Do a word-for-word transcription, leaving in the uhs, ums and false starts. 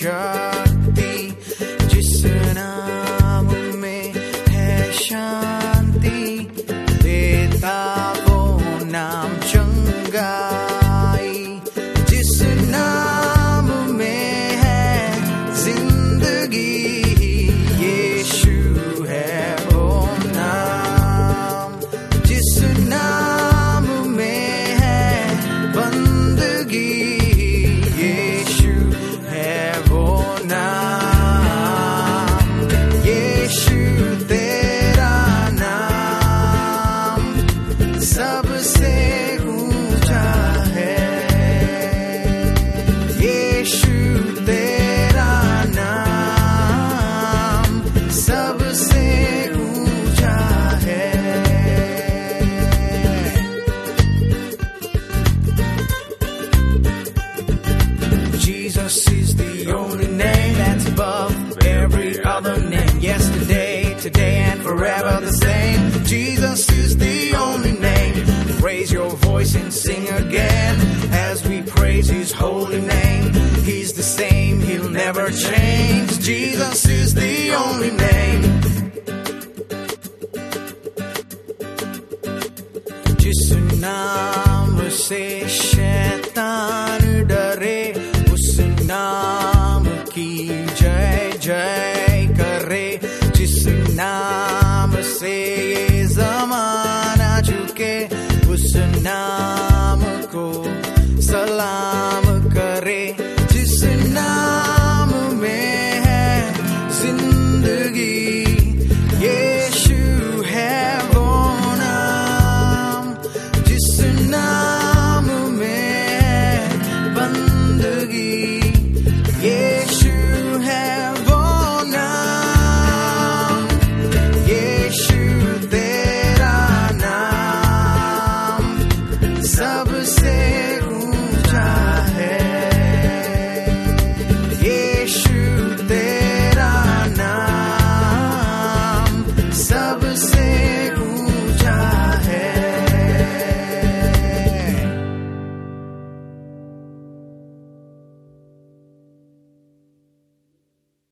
शक्ति, जिस नाम में है शांति, देता वो नाम चंगाई। जिस नाम में है जिंदगी, यीशु है वो नाम। जिस नाम में है बंदगी, यीशु है वो नाम। यीशु तेरा नाम सबसे ऊंचा है। यीशु तेरा नाम सबसे ऊंचा है। Jesus is the only name that's above every other name. Yesterday, today, and forever the same. Jesus is the only name. Raise your voice and sing again as we praise His holy name. He's the same, He'll never change. Jesus is the only name. जिस नाम से